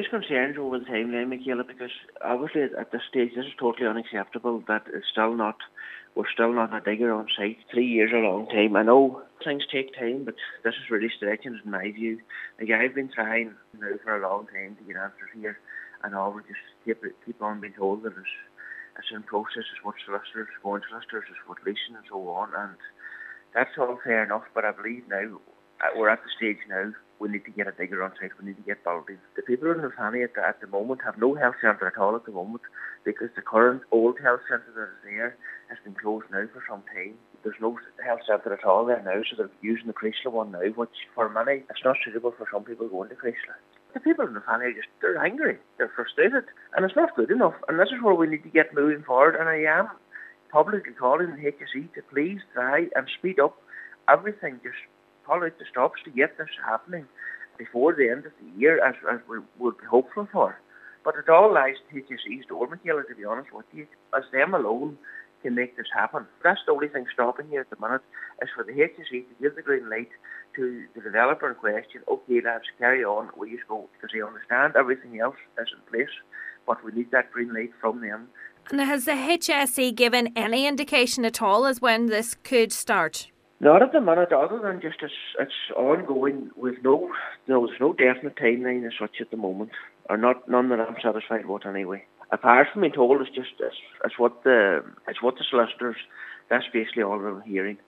raised concerns over the timeline, Michaela, because obviously at this stage this is totally unacceptable that we're still not a digger on site. 3 years is a long time. I know things take time, but this is really stretching it in my view. Like, I've been trying now for a long time to get answers here, and all we just keep on being told that it's in process, it's what solicitors, going solicitors, it's what leasing and so on, and that's all fair enough, but I believe now we're at the stage now we need to get a digger on site, we need to get building. The people in Rathhanny at the moment have no health centre at all at the moment, because the current old health centre that is there has been closed now for some time. There's no health centre at all there now, so they're using the Chrysler one now, which for many, it's not suitable for some people going to Chrysler. The people in Rathhanny they're angry, they're frustrated, and it's not good enough, and this is where we need to get moving forward, and I am publicly calling the HSE to please try and speed up everything, just pull out the stops to get this happening before the end of the year, as we would be hopeful for. But it all lies to HSE's door, Michaela, to be honest with you, as them alone can make this happen. That's the only thing stopping here at the minute, is for the HSE to give the green light to the developer in question. Okay, lads, carry on, we just go, because they understand everything else is in place, but we need that green light from them. And has the HSE given any indication at all as when this could start? Not at the minute, other than just it's ongoing with there's no definite timeline as such at the moment, or none that I'm satisfied with anyway. Apart from being told, it's what the solicitors. That's basically all we're hearing.